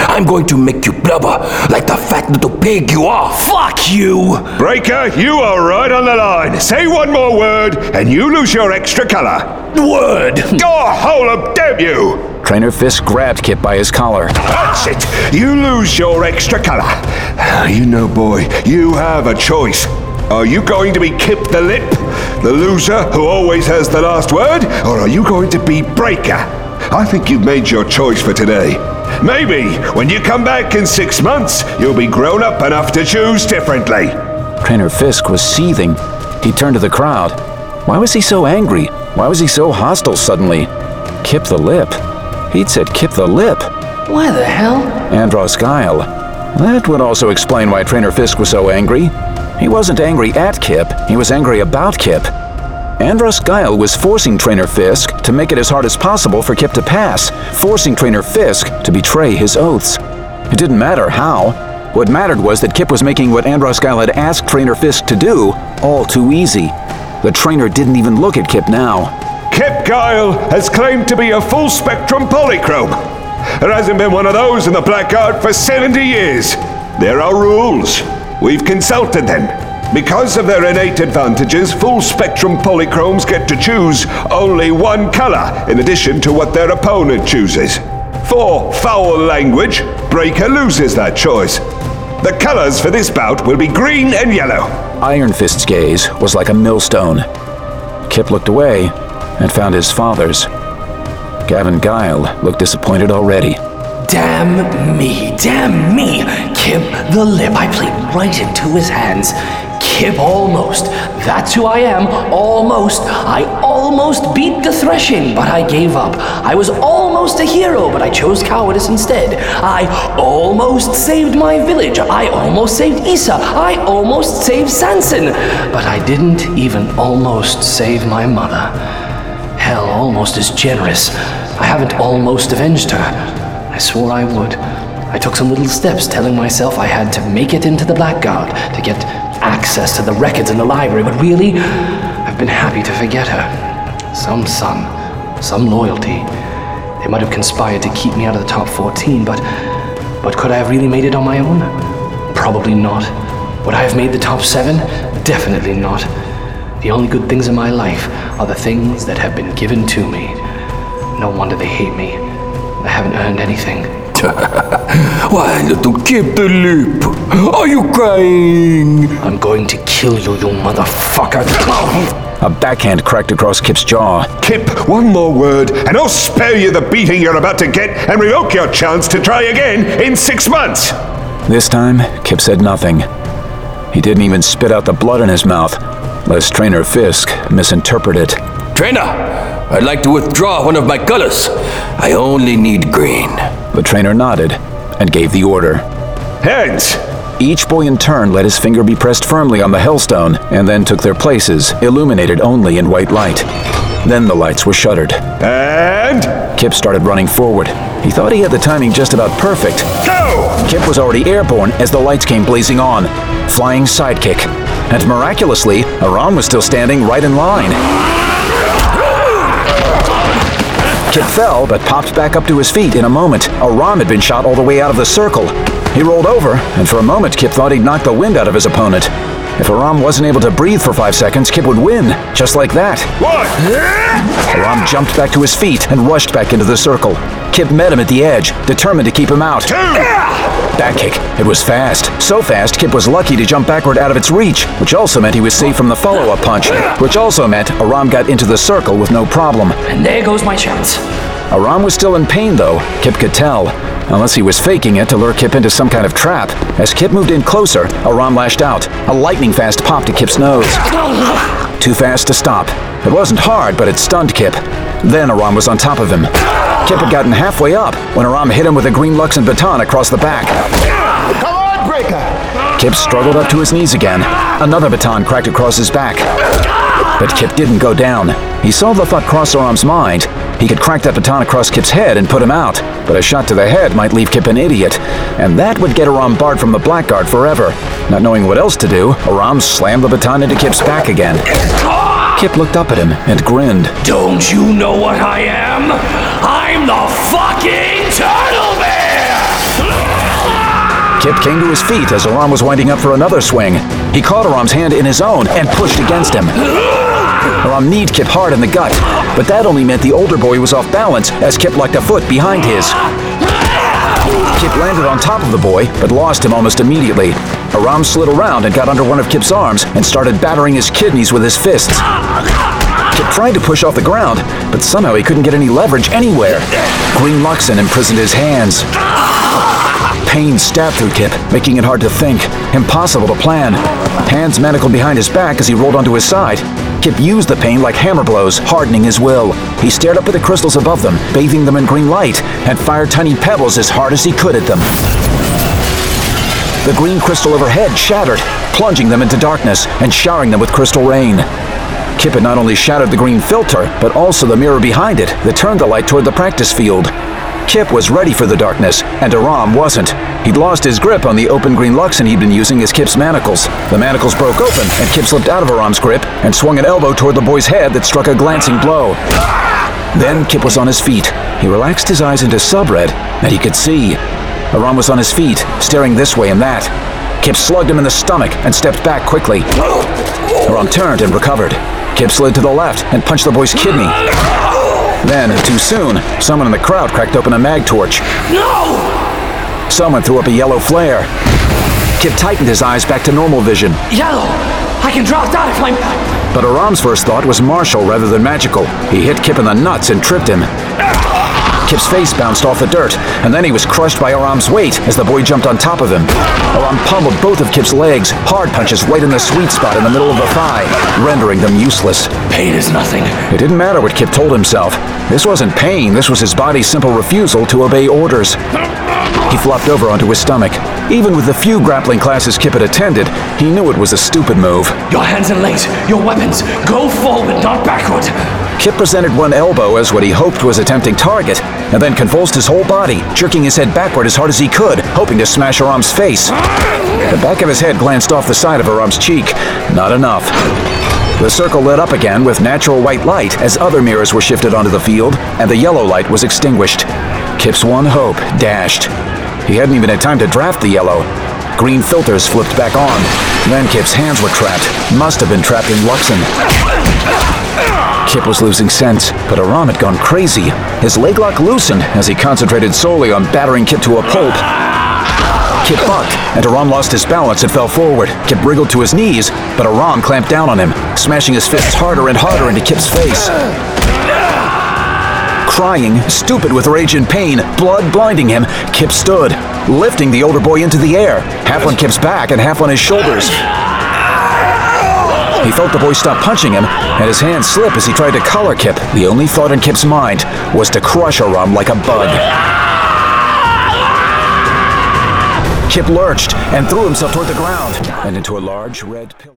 I'm going to make you blubber like the fat little pig you are. Fuck you! Breaker, you are right on the line. Say one more word, and you lose your extra color. Word! Oh, hold up, damn you! Trainer Fisk grabbed Kip by his collar. That's it. You lose your extra color. You know, boy, you have a choice. Are you going to be Kip the Lip, the loser who always has the last word, or are you going to be Breaker? I think you've made your choice for today. Maybe when you come back in 6 months, you'll be grown up enough to choose differently. Trainer Fisk was seething. He turned to the crowd. Why was he so angry? Why was he so hostile suddenly? Kip the Lip. He'd said Kip the Lip. Why the hell? Andros Guile. That would also explain why Trainer Fisk was so angry. He wasn't angry at Kip, he was angry about Kip. Andros Guile was forcing Trainer Fisk to make it as hard as possible for Kip to pass, forcing Trainer Fisk to betray his oaths. It didn't matter how. What mattered was that Kip was making what Andros Guile had asked Trainer Fisk to do all too easy. The trainer didn't even look at Kip now. Kip Guile has claimed to be a full-spectrum polychrome. There hasn't been one of those in the Blackguard for 70 years. There are rules. We've consulted them. Because of their innate advantages, full-spectrum polychromes get to choose only one color in addition to what their opponent chooses. For foul language, Breaker loses that choice. The colors for this bout will be green and yellow. Iron Fist's gaze was like a millstone. Kip looked away and found his father's. Gavin Guile looked disappointed already. Damn me. Kip the Lip. I played right into his hands. Kip almost. That's who I am. Almost. I almost beat the threshing, but I gave up. I was almost a hero, but I chose cowardice instead. I almost saved my village. I almost saved Issa. I almost saved Sanson. But I didn't even almost save my mother. Hell, almost as generous. I haven't almost avenged her. I swore I would. I took some little steps telling myself I had to make it into the Blackguard to get access to the records in the library, but really, I've been happy to forget her. Some son, some loyalty. They might have conspired to keep me out of the top 14, but could I have really made it on my own? Probably not. Would I have made the top 7? Definitely not. The only good things in my life are the things that have been given to me. No wonder they hate me. I haven't earned anything. Why, little Kip the Lip? Are you crying? I'm going to kill you, you motherfucker. A backhand cracked across Kip's jaw. Kip, one more word, and I'll spare you the beating you're about to get and revoke your chance to try again in 6 months. This time, Kip said nothing. He didn't even spit out the blood in his mouth, lest Trainer Fisk misinterpret it. Trainer, I'd like to withdraw one of my colors. I only need green. The trainer nodded and gave the order. Heads! Each boy in turn let his finger be pressed firmly on the Hellstone and then took their places, illuminated only in white light. Then the lights were shuttered. And... Kip started running forward. He thought he had the timing just about perfect. Go! Kip was already airborne as the lights came blazing on. Flying sidekick. And miraculously, Aram was still standing right in line. Kip fell, but popped back up to his feet in a moment. Aram had been shot all the way out of the circle. He rolled over, and for a moment Kip thought he'd knocked the wind out of his opponent. If Aram wasn't able to breathe for 5 seconds, Kip would win, just like that. What? Aram jumped back to his feet and rushed back into the circle. Kip met him at the edge, determined to keep him out. 2! Back kick. It was fast. So fast, Kip was lucky to jump backward out of its reach, which also meant he was safe from the follow-up punch, which also meant Aram got into the circle with no problem. And there goes my chance. Aram was still in pain, though, Kip could tell. Unless he was faking it to lure Kip into some kind of trap. As Kip moved in closer, Aram lashed out. A lightning-fast pop to Kip's nose. Too fast to stop. It wasn't hard, but it stunned Kip. Then Aram was on top of him. Kip had gotten halfway up when Aram hit him with a green Luxon baton across the back. Come on, Breaker! Kip struggled up to his knees again. Another baton cracked across his back. But Kip didn't go down. He saw the thought cross Aram's mind. He could crack that baton across Kip's head and put him out, but a shot to the head might leave Kip an idiot, and that would get Aram barred from the Blackguard forever. Not knowing what else to do, Aram slammed the baton into Kip's back again. Kip looked up at him and grinned. Don't you know what I am? I'm the fucking Turtle Bear! Kip came to his feet as Aram was winding up for another swing. He caught Aram's hand in his own and pushed against him. Aram kneed Kip hard in the gut, but that only meant the older boy was off balance as Kip locked a foot behind his. Kip landed on top of the boy, but lost him almost immediately. Aram slid around and got under one of Kip's arms and started battering his kidneys with his fists. Kip tried to push off the ground, but somehow he couldn't get any leverage anywhere. Green Luxon imprisoned his hands. Pain stabbed through Kip, making it hard to think, impossible to plan. Hands manacled behind his back as he rolled onto his side. Kip used the pain like hammer blows, hardening his will. He stared up at the crystals above them, bathing them in green light, and fired tiny pebbles as hard as he could at them. The green crystal overhead shattered, plunging them into darkness and showering them with crystal rain. Kip had not only shattered the green filter, but also the mirror behind it that turned the light toward the practice field. Kip was ready for the darkness, and Aram wasn't. He'd lost his grip on the open green Luxon he'd been using as Kip's manacles. The manacles broke open, and Kip slipped out of Aram's grip and swung an elbow toward the boy's head that struck a glancing blow. Then Kip was on his feet. He relaxed his eyes into sub-red, and he could see. Aram was on his feet, staring this way and that. Kip slugged him in the stomach and stepped back quickly. Aram turned and recovered. Kip slid to the left and punched the boy's kidney. Then, too soon, someone in the crowd cracked open a mag torch. No! Someone threw up a yellow flare. Kip tightened his eyes back to normal vision. Yellow! I can draw that if I'm... But Aram's first thought was martial rather than magical. He hit Kip in the nuts and tripped him. Kip's face bounced off the dirt, and then he was crushed by Aram's weight as the boy jumped on top of him. Aram pummeled both of Kip's legs, hard punches right in the sweet spot in the middle of the thigh, rendering them useless. Pain is nothing. It didn't matter what Kip told himself. This wasn't pain, this was his body's simple refusal to obey orders. He flopped over onto his stomach. Even with the few grappling classes Kip had attended, he knew it was a stupid move. Your hands and legs, your weapons, go forward, not backward. Kip presented one elbow as what he hoped was a tempting target, and then convulsed his whole body, jerking his head backward as hard as he could, hoping to smash Aram's face. The back of his head glanced off the side of Aram's cheek. Not enough. The circle lit up again with natural white light as other mirrors were shifted onto the field, and the yellow light was extinguished. Kip's one hope dashed. He hadn't even had time to draft the yellow. Green filters flipped back on. Then Kip's hands were trapped. Must have been trapped in Luxon. Kip was losing sense, but Aram had gone crazy. His leg lock loosened as he concentrated solely on battering Kip to a pulp. Kip bucked, and Aram lost his balance and fell forward. Kip wriggled to his knees, but Aram clamped down on him, smashing his fists harder and harder into Kip's face. Crying, stupid with rage and pain, blood blinding him, Kip stood, lifting the older boy into the air, half on Kip's back and half on his shoulders. He felt the boy stop punching him, and his hand slip as he tried to collar Kip. The only thought in Kip's mind was to crush Aram like a bug. Kip lurched and threw himself toward the ground and into a large red pillar.